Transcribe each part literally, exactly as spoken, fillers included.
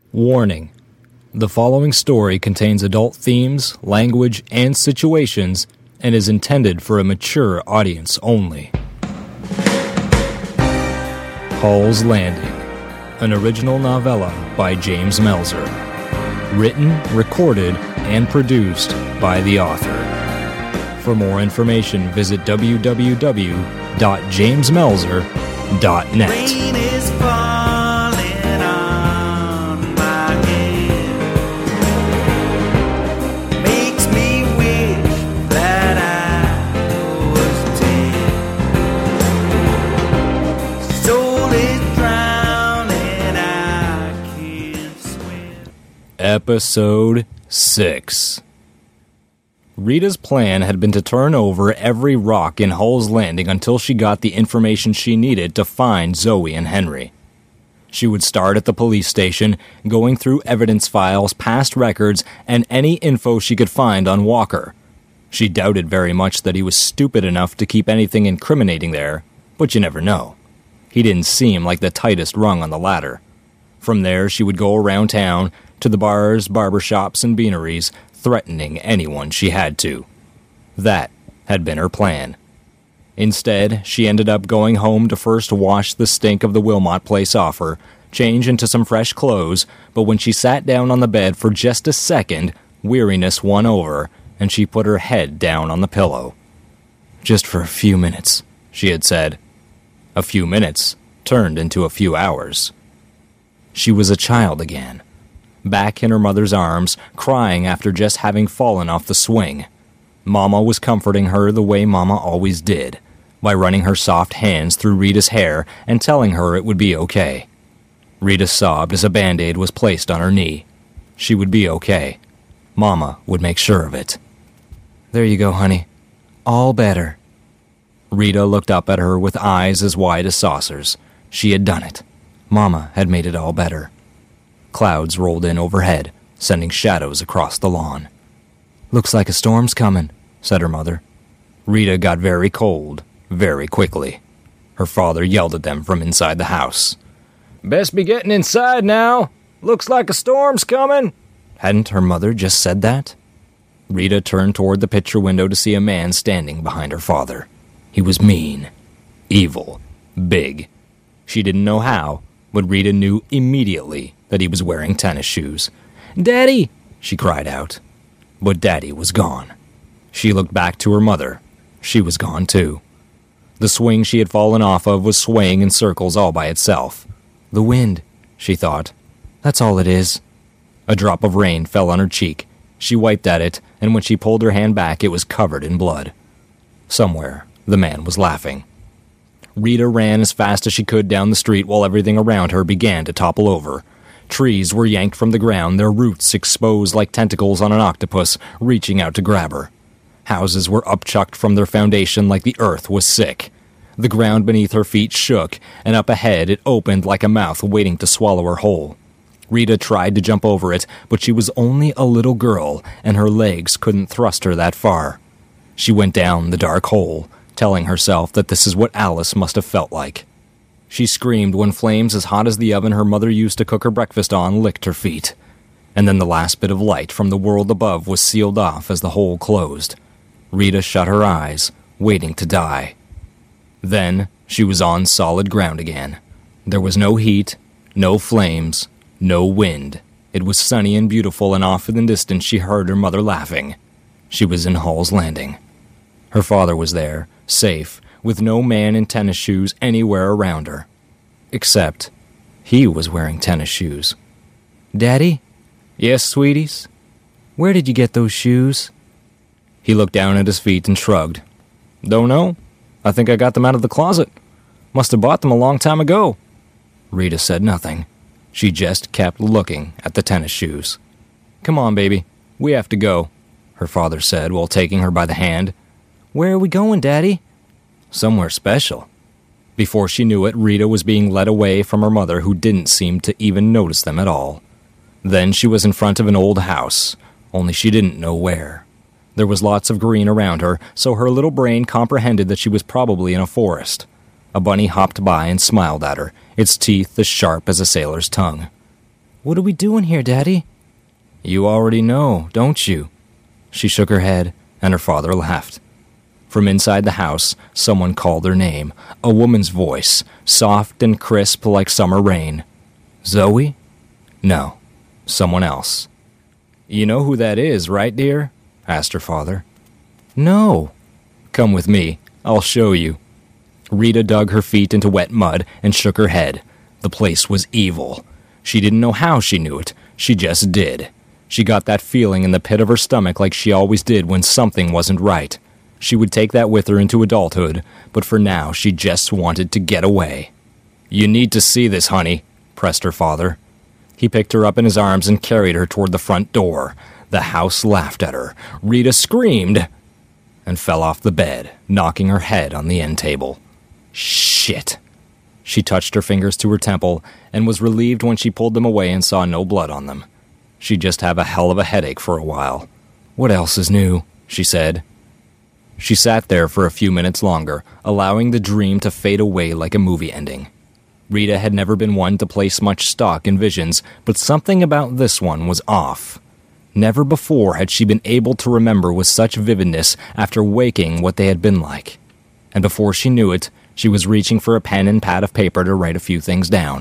Warning: the following story contains adult themes, language, and situations and is intended for a mature audience only. Hall's Landing, an original novella by James Melzer. Written, recorded, and produced by the author. For more information, visit w w w dot james melzer dot net. Rain is falling on my head. Makes me wish that I was dead. Soul is drowning, I can't swim. Episode six. Rita's plan had been to turn over every rock in Hall's Landing until she got the information she needed to find Zoe and Henry. She would start at the police station, going through evidence files, past records, and any info she could find on Walker. She doubted very much that he was stupid enough to keep anything incriminating there, but you never know. He didn't seem like the tightest rung on the ladder. From there, she would go around town, to the bars, barbershops, and beaneries, threatening anyone she had to. That had been her plan. Instead, she ended up going home to first wash the stink of the Wilmot place off her, change into some fresh clothes, but when she sat down on the bed for just a second, weariness won over, and she put her head down on the pillow. Just for a few minutes, she had said. A few minutes turned into a few hours. She was a child again. Back in her mother's arms, crying after just having fallen off the swing. Mama was comforting her the way Mama always did, by running her soft hands through Rita's hair and telling her it would be okay. Rita sobbed as a Band-Aid was placed on her knee. She would be okay. Mama would make sure of it. There you go, honey. All better. Rita looked up at her with eyes as wide as saucers. She had done it. Mama had made it all better. Clouds rolled in overhead, sending shadows across the lawn. "Looks like a storm's coming," said her mother. Rita got very cold, very quickly. Her father yelled at them from inside the house. "Best be getting inside now. Looks like a storm's coming." Hadn't her mother just said that? Rita turned toward the picture window to see a man standing behind her father. He was mean, evil, big. She didn't know how, but Rita knew immediately that he was wearing tennis shoes. "Daddy!" she cried out. But Daddy was gone. She looked back to her mother. She was gone too. The swing she had fallen off of was swaying in circles all by itself. The wind, she thought. That's all it is. A drop of rain fell on her cheek. She wiped at it, and when she pulled her hand back, it was covered in blood. Somewhere, the man was laughing. Rita ran as fast as she could down the street while everything around her began to topple over. Trees were yanked from the ground, their roots exposed like tentacles on an octopus, reaching out to grab her. Houses were upchucked from their foundation like the earth was sick. The ground beneath her feet shook, and up ahead it opened like a mouth waiting to swallow her whole. Rita tried to jump over it, but she was only a little girl, and her legs couldn't thrust her that far. She went down the dark hole, telling herself that this is what Alice must have felt like. She screamed when flames as hot as the oven her mother used to cook her breakfast on licked her feet. And then the last bit of light from the world above was sealed off as the hole closed. Rita shut her eyes, waiting to die. Then she was on solid ground again. There was no heat, no flames, no wind. It was sunny and beautiful, and off in the distance she heard her mother laughing. She was in Hall's Landing. Her father was there, safe, with no man in tennis shoes anywhere around her. Except, he was wearing tennis shoes. "Daddy?" "Yes, sweeties?" "Where did you get those shoes?" He looked down at his feet and shrugged. "Don't know. I think I got them out of the closet. Must have bought them a long time ago." Rita said nothing. She just kept looking at the tennis shoes. "Come on, baby. We have to go," her father said while taking her by the hand. "Where are we going, Daddy?" "Somewhere special." Before she knew it, Rita was being led away from her mother, who didn't seem to even notice them at all. Then she was in front of an old house, only she didn't know where. There was lots of green around her, so her little brain comprehended that she was probably in a forest. A bunny hopped by and smiled at her, its teeth as sharp as a sailor's tongue. What are we doing here, Daddy? You already know, don't you? She shook her head, and her father laughed. From inside the house, someone called her name, a woman's voice, soft and crisp like summer rain. Zoe? No, someone else. You know who that is, right, dear? Asked her father. No. Come with me, I'll show you. Rita dug her feet into wet mud and shook her head. The place was evil. She didn't know how she knew it, she just did. She got that feeling in the pit of her stomach like she always did when something wasn't right. She would take that with her into adulthood, but for now she just wanted to get away. You need to see this, honey, pressed her father. He picked her up in his arms and carried her toward the front door. The house laughed at her. Rita screamed and fell off the bed, knocking her head on the end table. Shit. She touched her fingers to her temple and was relieved when she pulled them away and saw no blood on them. She'd just have a hell of a headache for a while. What else is new? She said. She sat there for a few minutes longer, allowing the dream to fade away like a movie ending. Rita had never been one to place much stock in visions, but something about this one was off. Never before had she been able to remember with such vividness after waking what they had been like. And before she knew it, she was reaching for a pen and pad of paper to write a few things down.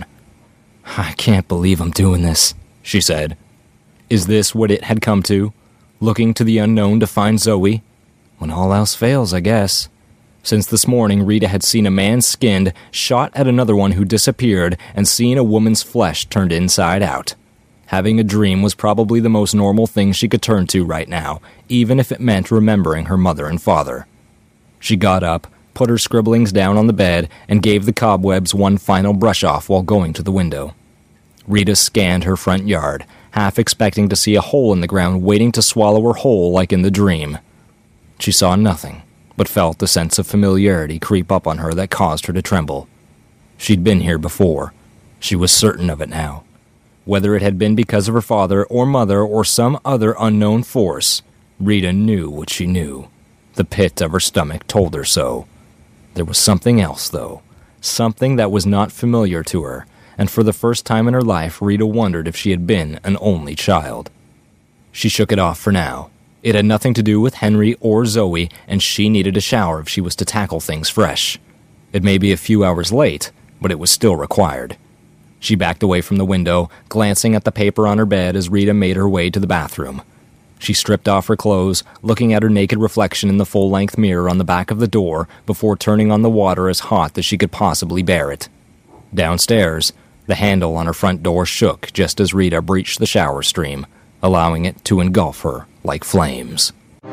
I can't believe I'm doing this, she said. Is this what it had come to? Looking to the unknown to find Zoe? When all else fails, I guess. Since this morning, Rita had seen a man skinned, shot at another one who disappeared, and seen a woman's flesh turned inside out. Having a dream was probably the most normal thing she could turn to right now, even if it meant remembering her mother and father. She got up, put her scribblings down on the bed, and gave the cobwebs one final brush off while going to the window. Rita scanned her front yard, half expecting to see a hole in the ground waiting to swallow her whole like in the dream. She saw nothing, but felt a sense of familiarity creep up on her that caused her to tremble. She'd been here before. She was certain of it now. Whether it had been because of her father or mother or some other unknown force, Rita knew what she knew. The pit of her stomach told her so. There was something else, though. Something that was not familiar to her, and for the first time in her life, Rita wondered if she had been an only child. She shook it off for now. It had nothing to do with Henry or Zoe, and she needed a shower if she was to tackle things fresh. It may be a few hours late, but it was still required. She backed away from the window, glancing at the paper on her bed as Rita made her way to the bathroom. She stripped off her clothes, looking at her naked reflection in the full-length mirror on the back of the door before turning on the water as hot as she could possibly bear it. Downstairs, the handle on her front door shook just as Rita breached the shower stream, allowing it to engulf her like flames.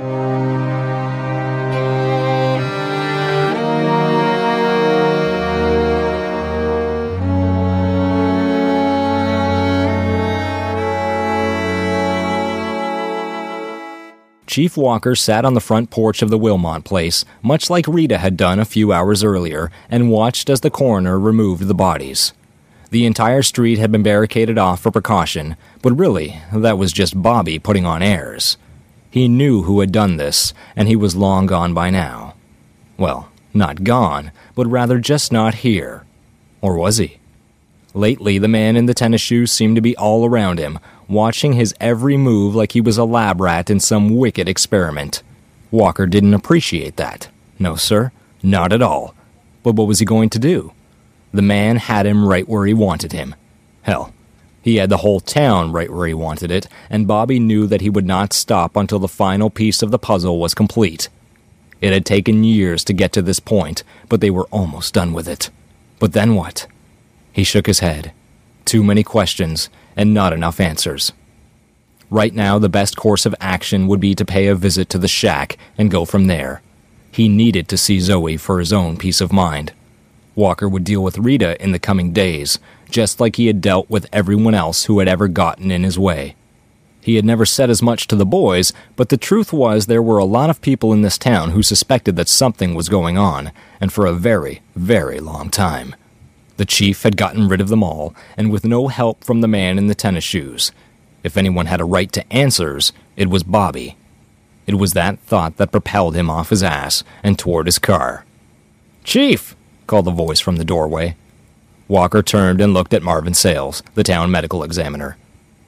Chief Walker sat on the front porch of the Wilmot place, much like Rita had done a few hours earlier, and watched as the coroner removed the bodies. The entire street had been barricaded off for precaution, but really, that was just Bobby putting on airs. He knew who had done this, and he was long gone by now. Well, not gone, but rather just not here. Or was he? Lately, the man in the tennis shoes seemed to be all around him, watching his every move like he was a lab rat in some wicked experiment. Walker didn't appreciate that. No, sir, not at all. But what was he going to do? The man had him right where he wanted him. Hell, he had the whole town right where he wanted it, and Bobby knew that he would not stop until the final piece of the puzzle was complete. It had taken years to get to this point, but they were almost done with it. But then what? He shook his head. Too many questions, and not enough answers. Right now, the best course of action would be to pay a visit to the shack and go from there. He needed to see Zoe for his own peace of mind. Walker would deal with Rita in the coming days, just like he had dealt with everyone else who had ever gotten in his way. He had never said as much to the boys, but the truth was there were a lot of people in this town who suspected that something was going on, and for a very, very long time. The chief had gotten rid of them all, and with no help from the man in the tennis shoes. If anyone had a right to answers, it was Bobby. It was that thought that propelled him off his ass and toward his car. "Chief!" called the voice from the doorway. Walker turned and looked at Marvin Sales, the town medical examiner.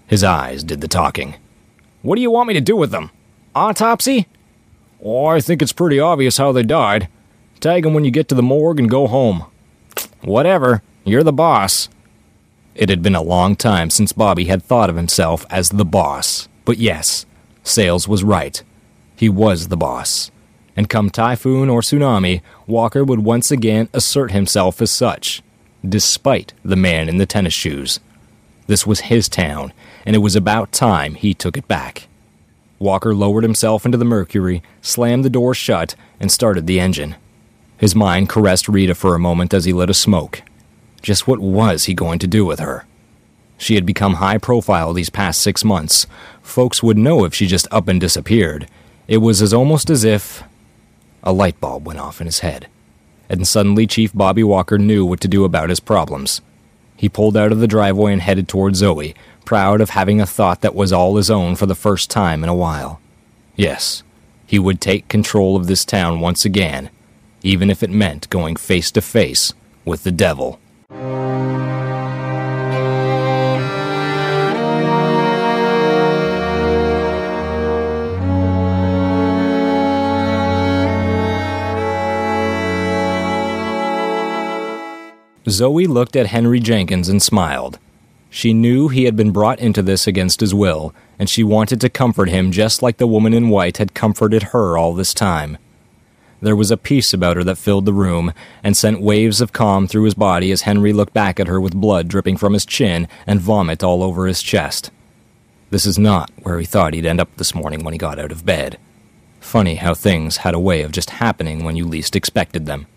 His eyes did the talking. "What do you want me to do with them? Autopsy?" "Oh, I think it's pretty obvious how they died. Tag them when you get to the morgue and go home." "Whatever. You're the boss." It had been a long time since Bobby had thought of himself as the boss. But yes, Sales was right. He was the boss. And come typhoon or tsunami, Walker would once again assert himself as such, despite the man in the tennis shoes. This was his town, and it was about time he took it back. Walker lowered himself into the Mercury, slammed the door shut, and started the engine. His mind caressed Rita for a moment as he lit a smoke. Just what was he going to do with her? She had become high profile these past six months. Folks would know if she just up and disappeared. It was as almost as if a light bulb went off in his head. And suddenly Chief Bobby Walker knew what to do about his problems. He pulled out of the driveway and headed toward Zoe, proud of having a thought that was all his own for the first time in a while. Yes, he would take control of this town once again, even if it meant going face to face with the devil. Zoe looked at Henry Jenkins and smiled. She knew he had been brought into this against his will, and she wanted to comfort him just like the woman in white had comforted her all this time. There was a peace about her that filled the room and sent waves of calm through his body as Henry looked back at her with blood dripping from his chin and vomit all over his chest. This is not where he thought he'd end up this morning when he got out of bed. Funny how things had a way of just happening when you least expected them.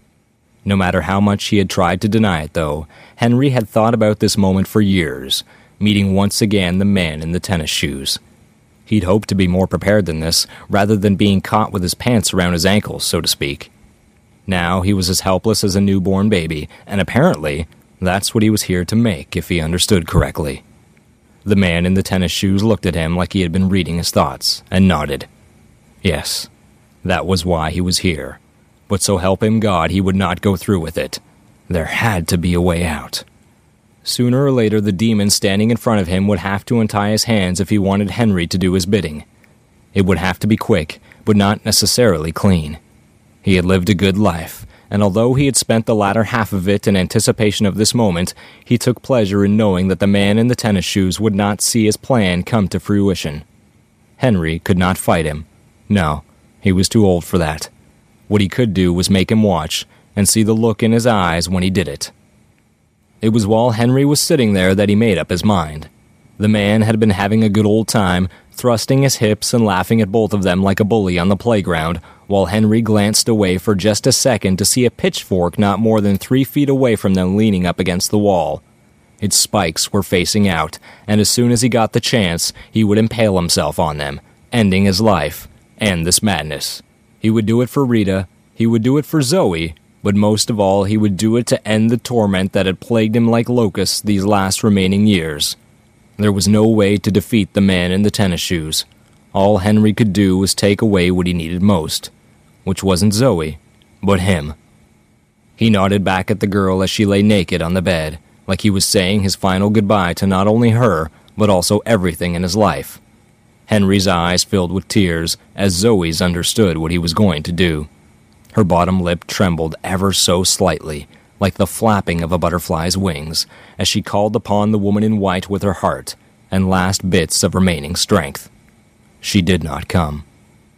No matter how much he had tried to deny it, though, Henry had thought about this moment for years, meeting once again the man in the tennis shoes. He'd hoped to be more prepared than this, rather than being caught with his pants around his ankles, so to speak. Now he was as helpless as a newborn baby, and apparently that's what he was here to make, if he understood correctly. The man in the tennis shoes looked at him like he had been reading his thoughts, and nodded. Yes, that was why he was here. But so help him God, he would not go through with it. There had to be a way out. Sooner or later, the demon standing in front of him would have to untie his hands if he wanted Henry to do his bidding. It would have to be quick, but not necessarily clean. He had lived a good life, and although he had spent the latter half of it in anticipation of this moment, he took pleasure in knowing that the man in the tennis shoes would not see his plan come to fruition. Henry could not fight him. No, he was too old for that. What he could do was make him watch, and see the look in his eyes when he did it. It was while Henry was sitting there that he made up his mind. The man had been having a good old time, thrusting his hips and laughing at both of them like a bully on the playground, while Henry glanced away for just a second to see a pitchfork not more than three feet away from them leaning up against the wall. Its spikes were facing out, and as soon as he got the chance, he would impale himself on them, ending his life, and this madness. He would do it for Rita, he would do it for Zoe, but most of all he would do it to end the torment that had plagued him like locusts these last remaining years. There was no way to defeat the man in the tennis shoes. All Henry could do was take away what he needed most, which wasn't Zoe, but him. He nodded back at the girl as she lay naked on the bed, like he was saying his final goodbye to not only her, but also everything in his life. Henry's eyes filled with tears as Zoe's understood what he was going to do. Her bottom lip trembled ever so slightly, like the flapping of a butterfly's wings, as she called upon the woman in white with her heart and last bits of remaining strength. She did not come.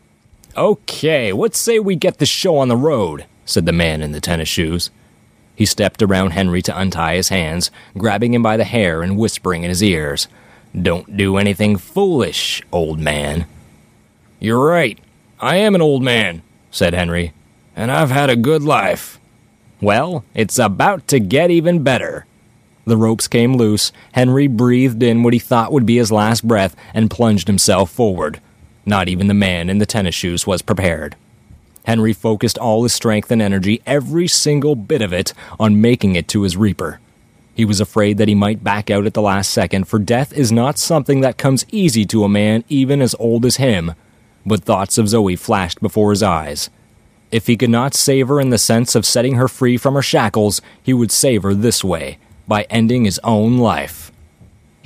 "Okay, what say we get the show on the road?" said the man in the tennis shoes. He stepped around Henry to untie his hands, grabbing him by the hair and whispering in his ears, "Don't do anything foolish, old man." "You're right. I am an old man," said Henry, "and I've had a good life." "Well, it's about to get even better." The ropes came loose. Henry breathed in what he thought would be his last breath and plunged himself forward. Not even the man in the tennis shoes was prepared. Henry focused all his strength and energy, every single bit of it, on making it to his Reaper. He was afraid that he might back out at the last second, for death is not something that comes easy to a man even as old as him. But thoughts of Zoe flashed before his eyes. If he could not save her in the sense of setting her free from her shackles, he would save her this way, by ending his own life.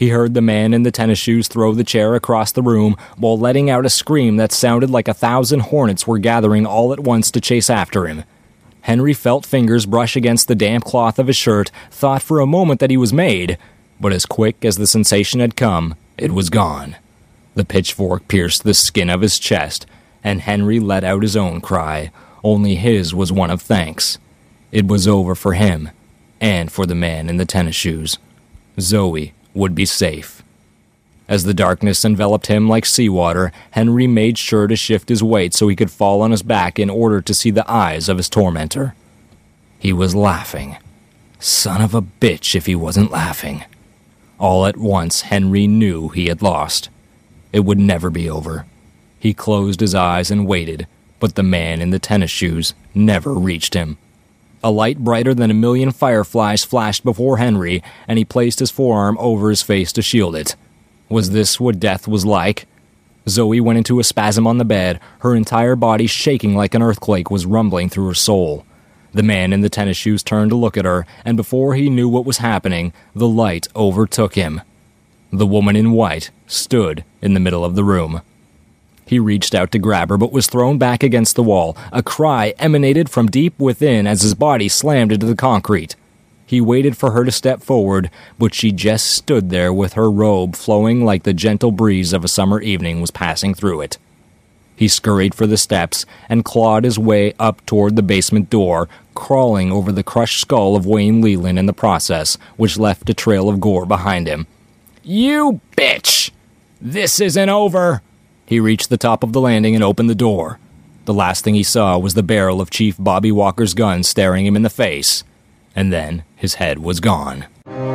He heard the man in the tennis shoes throw the chair across the room while letting out a scream that sounded like a thousand hornets were gathering all at once to chase after him. Henry felt fingers brush against the damp cloth of his shirt, thought for a moment that he was made, but as quick as the sensation had come, it was gone. The pitchfork pierced the skin of his chest, and Henry let out his own cry, only his was one of thanks. It was over for him, and for the man in the tennis shoes. Zoe would be safe. As the darkness enveloped him like seawater, Henry made sure to shift his weight so he could fall on his back in order to see the eyes of his tormentor. He was laughing. Son of a bitch if he wasn't laughing. All at once, Henry knew he had lost. It would never be over. He closed his eyes and waited, but the man in the tennis shoes never reached him. A light brighter than a million fireflies flashed before Henry, and he placed his forearm over his face to shield it. Was this what death was like? Zoe went into a spasm on the bed. Her entire body shaking like an earthquake was rumbling through her soul. The man in the tennis shoes turned to look at her, and before he knew what was happening, the light overtook him. The woman in white stood in the middle of the room. He reached out to grab her, but was thrown back against the wall. A cry emanated from deep within as his body slammed into the concrete. He waited for her to step forward, but she just stood there with her robe flowing like the gentle breeze of a summer evening was passing through it. He scurried for the steps and clawed his way up toward the basement door, crawling over the crushed skull of Wayne Leland in the process, which left a trail of gore behind him. "You bitch! This isn't over!" He reached the top of the landing and opened the door. The last thing he saw was the barrel of Chief Bobby Walker's gun staring him in the face, and then his head was gone.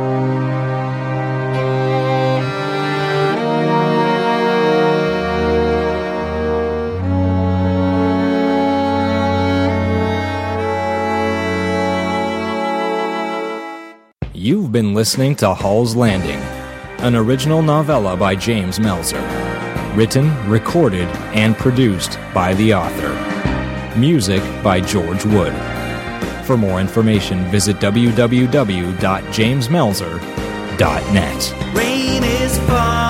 You've been listening to Hall's Landing, an original novella by James Melzer. Written, recorded, and produced by the author. Music by George Wood. For more information, visit w w w dot james melzer dot net. Rain is falling.